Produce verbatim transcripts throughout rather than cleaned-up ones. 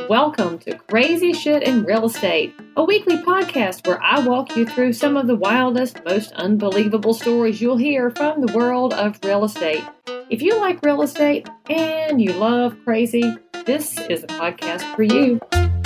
Welcome to Crazy Shit in Real Estate, a weekly podcast where I walk you through some of the wildest, most unbelievable stories you'll hear from the world of real estate. If you like real estate and you love crazy, this is a podcast for you.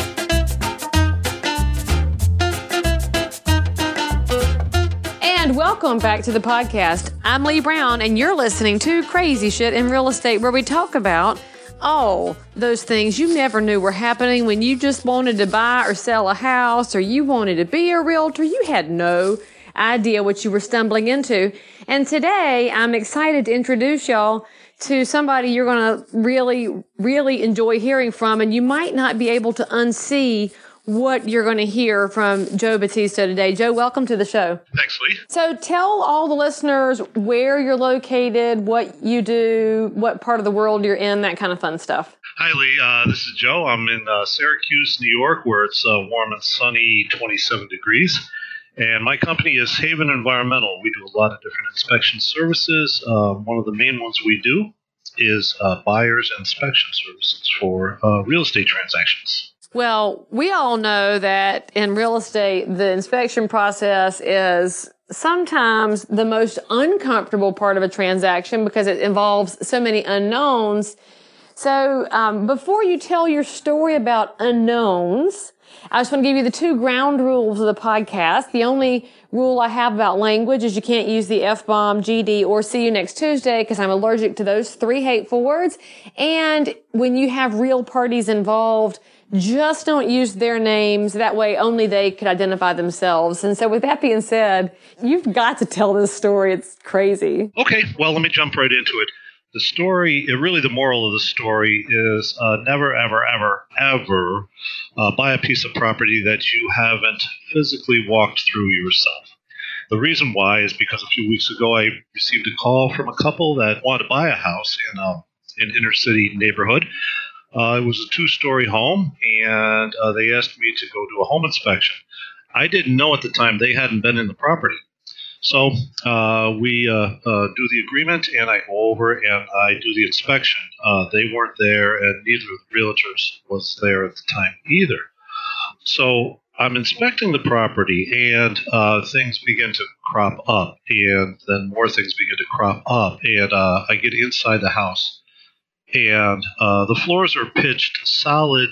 And welcome back to the podcast. I'm Lee Brown, and you're listening to Crazy Shit in Real Estate, where we talk about Oh, those things you never knew were happening when you just wanted to buy or sell a house, or you wanted to be a realtor. You had no idea what you were stumbling into. And today, I'm excited to introduce y'all to somebody you're going to really, really enjoy hearing from. And you might not be able to unsee what you're going to hear from Joe Batista today. Joe, welcome to the show. Thanks, Lee. So tell all the listeners where you're located, what you do, what part of the world you're in, that kind of fun stuff. Hi, Lee. Uh, this is Joe. I'm in uh, Syracuse, New York, where it's uh, warm and sunny, twenty-seven degrees. And my company is Haven Environmental. We do a lot of different inspection services. Uh, one of the main ones we do is uh, buyer's inspection services for uh, real estate transactions. Well, we all know that in real estate, the inspection process is sometimes the most uncomfortable part of a transaction because it involves so many unknowns. So um, before you tell your story about unknowns, I just want to give you the two ground rules of the podcast. The only rule I have about language is you can't use the F-bomb, G D, or see you next Tuesday because I'm allergic to those three hateful words. And when you have real parties involved, just don't use their names. That way only they could identify themselves. And so with that being said, you've got to tell this story. It's crazy. Okay, well, let me jump right into it. The story, really the moral of the story is uh, never, ever, ever, ever uh, buy a piece of property that you haven't physically walked through yourself. The reason why is because a few weeks ago I received a call from a couple that wanted to buy a house in a, an inner city neighborhood. Uh, it was a two-story home, and uh, they asked me to go do a home inspection. I didn't know at the time they hadn't been in the property. So uh, we uh, uh, do the agreement, and I go over and I do the inspection. Uh, they weren't there, and neither of the realtors was there at the time either. So I'm inspecting the property, and uh, things begin to crop up, and then more things begin to crop up, and uh, I get inside the house. And uh, the floors are pitched solid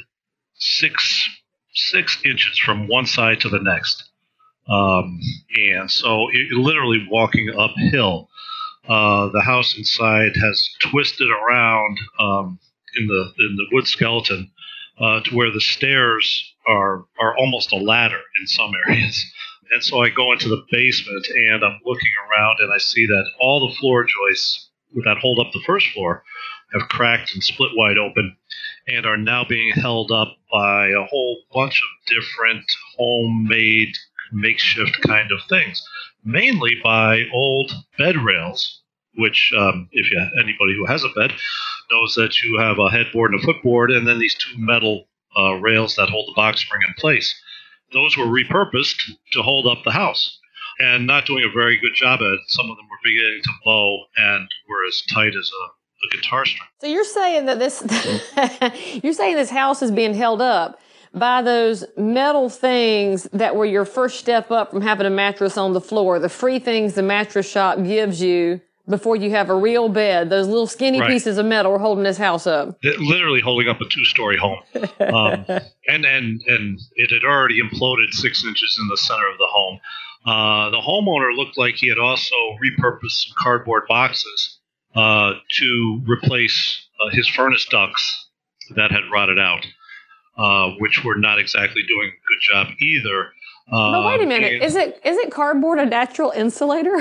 six six inches from one side to the next. Um, and so it, literally walking uphill. Uh, the house inside has twisted around um, in the in the wood skeleton uh, to where the stairs are are almost a ladder in some areas. And so I go into the basement and I'm looking around and I see that all the floor joists that hold up the first floor have cracked and split wide open and are now being held up by a whole bunch of different homemade makeshift kind of things, mainly by old bed rails, which um, if you anybody who has a bed knows that you have a headboard and a footboard and then these two metal uh, rails that hold the box spring in place. Those were repurposed to hold up the house and not doing a very good job at it. Some of them were beginning to bow and were as tight as a a guitar string. So you're saying that this, you're saying this house is being held up by those metal things that were your first step up from having a mattress on the floor, the free things the mattress shop gives you before you have a real bed. Those little skinny right. pieces of metal are holding this house up. They're literally holding up a two-story home. Um, and, and, and it had already imploded six inches in the center of the home. Uh, the homeowner looked like he had also repurposed some cardboard boxes Uh, to replace uh, his furnace ducts that had rotted out, uh, which were not exactly doing a good job either. Uh, but wait a minute, and, is it is it cardboard a natural insulator?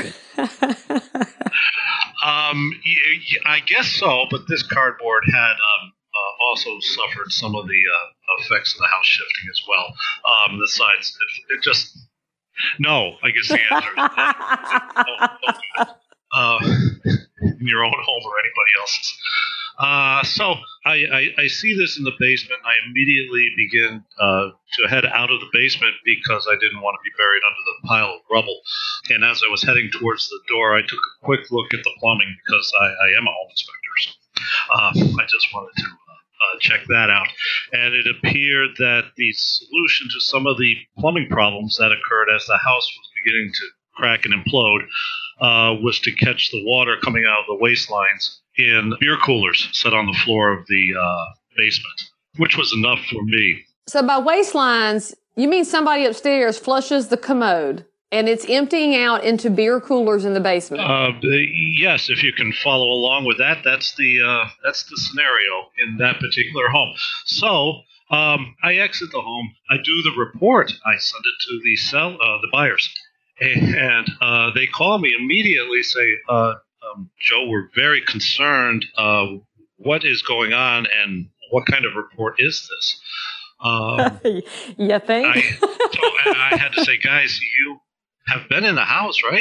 um, I guess so, but this cardboard had um, uh, also suffered some of the uh, effects of the house shifting as well. Um, the sides, it, it just no. I guess the answer is no. Don't, don't do that. Uh, in your own home or anybody else's. Uh, so I, I, I see this in the basement, and I immediately begin uh, to head out of the basement because I didn't want to be buried under the pile of rubble. And as I was heading towards the door, I took a quick look at the plumbing because I, I am a home inspector. So uh, I just wanted to uh, uh, check that out. And it appeared that the solution to some of the plumbing problems that occurred as the house was beginning to crack and implode uh, was to catch the water coming out of the waste lines in beer coolers set on the floor of the uh, basement, which was enough for me. So by waste lines, you mean somebody upstairs flushes the commode and it's emptying out into beer coolers in the basement? Uh, yes, if you can follow along with that, that's the uh, that's the scenario in that particular home. So um, I exit the home. I do the report. I send it to the sell uh, the buyers, and uh, they call me immediately. Say, uh, um, Joe, we're very concerned. Uh, what is going on, and what kind of report is this? Um, you think? I, so I, I had to say, guys, you have been in the house, right?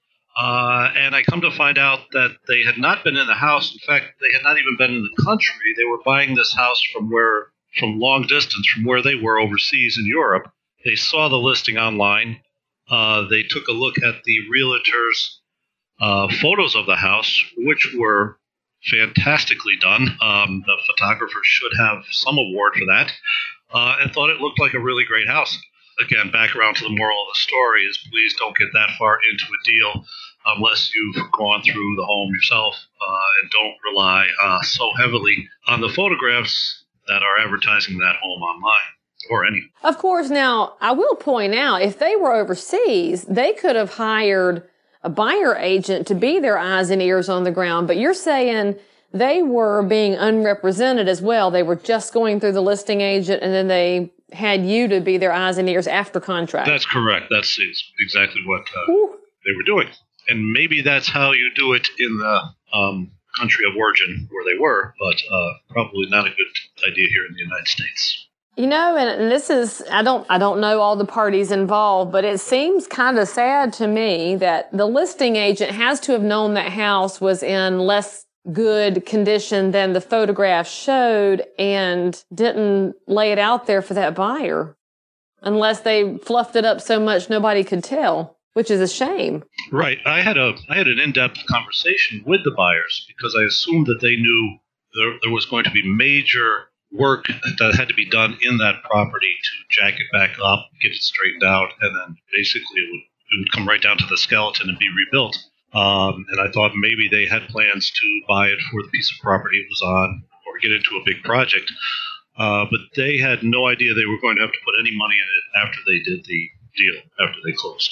Uh, and I come to find out that they had not been in the house. In fact, they had not even been in the country. They were buying this house from where, from long distance, from where they were overseas in Europe. They saw the listing online. Uh, they took a look at the realtor's uh, photos of the house, which were fantastically done. Um, the photographer should have some award for that, uh, and thought it looked like a really great house. Again, back around to the moral of the story is please don't get that far into a deal unless you've gone through the home yourself, uh, and don't rely uh, so heavily on the photographs that are advertising that home online or any. Of course, now, I will point out, if they were overseas, they could have hired a buyer agent to be their eyes and ears on the ground, but you're saying they were being unrepresented as well. They were just going through the listing agent, and then they had you to be their eyes and ears after contract. That's correct. That's exactly what uh, they were doing. And maybe that's how you do it in the um, country of origin where they were, but uh, probably not a good idea here in the United States. You know, and, and this is, I don't, I don't know all the parties involved, but it seems kind of sad to me that the listing agent has to have known that house was in less good condition than the photograph showed and didn't lay it out there for that buyer unless they fluffed it up so much nobody could tell, which is a shame. Right. I had a I had an in-depth conversation with the buyers because I assumed that they knew there, there was going to be major work that had to be done in that property to jack it back up, get it straightened out, and then basically it would, it would come right down to the skeleton and be rebuilt. Um, and I thought maybe they had plans to buy it for the piece of property it was on or get into a big project. Uh, but they had no idea they were going to have to put any money in it after they did the deal, after they closed.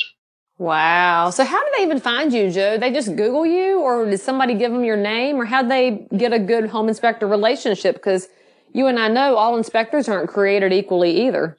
Wow. So how did they even find you, Joe? They just Google you, or did somebody give them your name, or how'd they get a good home inspector relationship? Because you and I know all inspectors aren't created equally either.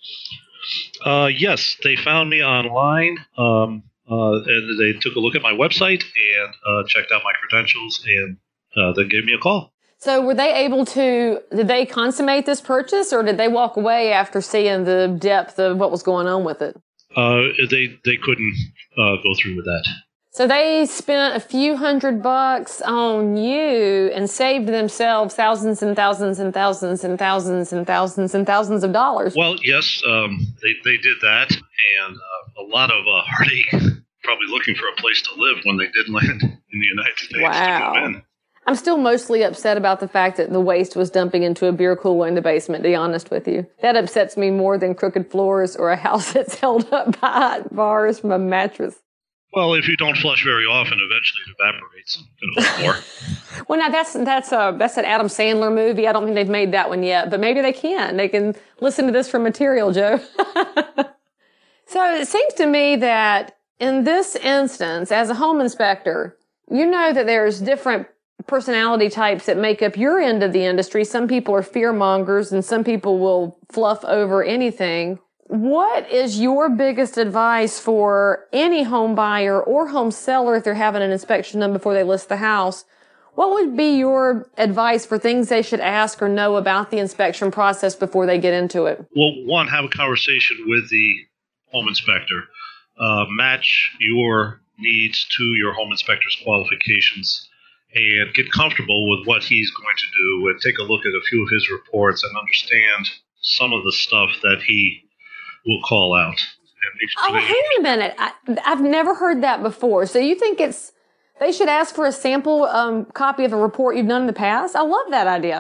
Uh, yes, they found me online. Um, Uh, and they took a look at my website and uh, checked out my credentials and uh, then gave me a call. So were they able to, did they consummate this purchase, or did they walk away after seeing the depth of what was going on with it? Uh, they they couldn't uh, go through with that. So they spent a few hundred bucks on you and saved themselves thousands and thousands and thousands and thousands and thousands and thousands of dollars. Well, yes, um, they, they did that, and uh, a lot of uh, heartache, probably looking for a place to live when they did land in the United States. Wow. To move in. I'm still mostly upset about the fact that the waste was dumping into a beer cooler in the basement, to be honest with you. That upsets me more than crooked floors or a house that's held up by hot bars from a mattress. Well, if you don't flush very often, eventually it evaporates a little more. Well, now that's that's a that's an Adam Sandler movie. I don't think they've made that one yet, but maybe they can. They can listen to this for material, Joe. So it seems to me that in this instance, as a home inspector, you know that there's different personality types that make up your end of the industry. Some people are fear mongers, and some people will fluff over anything. What is your biggest advice for any home buyer or home seller if they're having an inspection done before they list the house? What would be your advice for things they should ask or know about the inspection process before they get into it? Well, one, have a conversation with the home inspector. Uh, match your needs to your home inspector's qualifications and get comfortable with what he's going to do, and take a look at a few of his reports and understand some of the stuff that he will call out. Oh, hang on a minute. I, I've never heard that before. So you think it's they should ask for a sample um, copy of a report you've done in the past? I love that idea.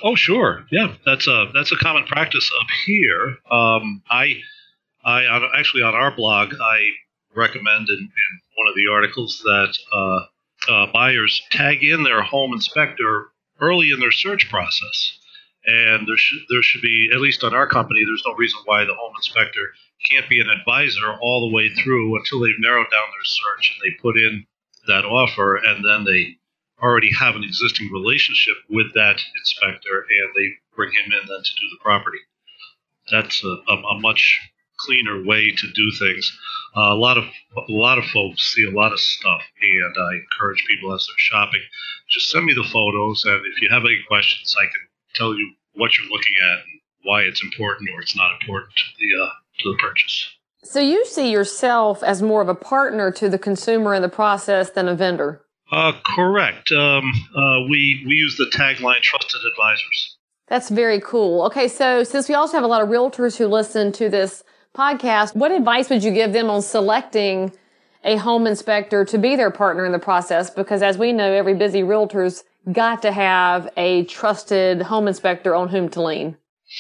Oh, sure. Yeah, that's a that's a common practice up here. Um, I, I on, actually on our blog, I recommend in, in one of the articles that uh, uh, buyers tag in their home inspector early in their search process, and there should there should be, at least on our company, there's no reason why the home inspector can't be an advisor all the way through until they've narrowed down their search and they put in that offer, and then they already have an existing relationship with that inspector, and they bring him in then to do the property. That's a, a, a much cleaner way to do things. Uh, a lot of a lot of folks see a lot of stuff, and I encourage people as they're shopping, just send me the photos, and if you have any questions, I can tell you what you're looking at and why it's important or it's not important to the uh, to the purchase. So you see yourself as more of a partner to the consumer in the process than a vendor? Uh, correct. Um, uh, we we use the tagline "Trusted Advisors." That's very cool. Okay, so since we also have a lot of realtors who listen to this podcast, what advice would you give them on selecting a home inspector to be their partner in the process? Because as we know, every busy realtor's got to have a trusted home inspector on whom to lean.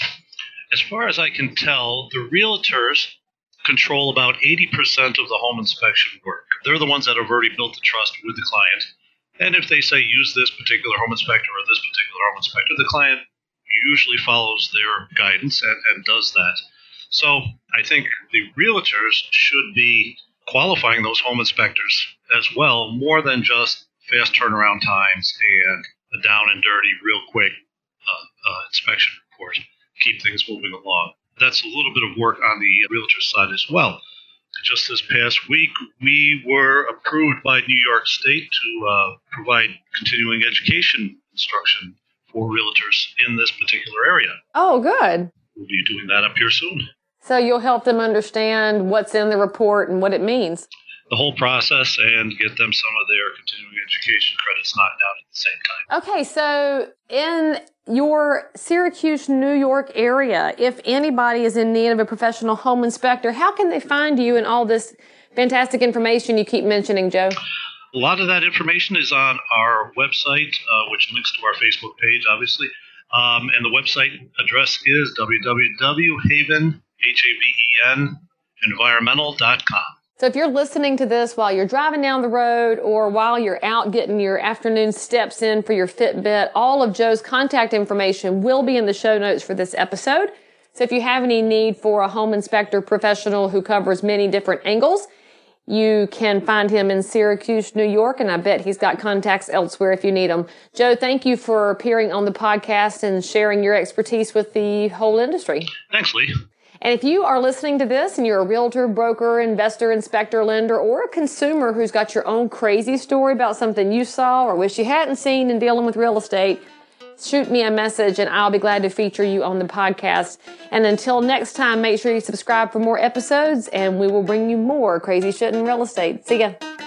As far as I can tell, the realtors control about eighty percent of the home inspection work. They're the ones that have already built the trust with the client. And if they say use this particular home inspector or this particular home inspector, the client usually follows their guidance and, and does that. So I think the realtors should be qualifying those home inspectors as well, more than just fast turnaround times and a down and dirty, real quick uh, uh, inspection report. Keep things moving along. That's a little bit of work on the realtor side as well. Just this past week, we were approved by New York State to uh, provide continuing education instruction for realtors in this particular area. Oh, good. We'll be doing that up here soon. So you'll help them understand what's in the report and what it means. The whole process, and get them some of their continuing education credits knocked out at the same time. Okay, so in your Syracuse, New York area, if anybody is in need of a professional home inspector, how can they find you and all this fantastic information you keep mentioning, Joe? A lot of that information is on our website, uh, which links to our Facebook page, obviously. Um, and the website address is w w w dot haven, H A V E N, environmental dot com. So if you're listening to this while you're driving down the road or while you're out getting your afternoon steps in for your Fitbit, all of Joe's contact information will be in the show notes for this episode. So if you have any need for a home inspector professional who covers many different angles, you can find him in Syracuse, New York, and I bet he's got contacts elsewhere if you need them. Joe, thank you for appearing on the podcast and sharing your expertise with the whole industry. Thanks, Lee. And if you are listening to this and you're a realtor, broker, investor, inspector, lender, or a consumer who's got your own crazy story about something you saw or wish you hadn't seen in dealing with real estate, shoot me a message and I'll be glad to feature you on the podcast. And until next time, make sure you subscribe for more episodes and we will bring you more crazy shit in real estate. See ya.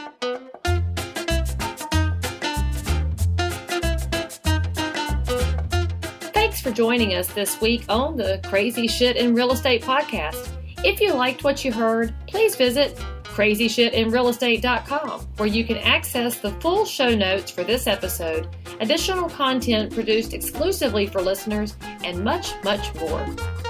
For joining us this week on the Crazy Shit in Real Estate podcast. If you liked what you heard, please visit crazy shit in real estate dot com, where you can access the full show notes for this episode, additional content produced exclusively for listeners, and much, much more.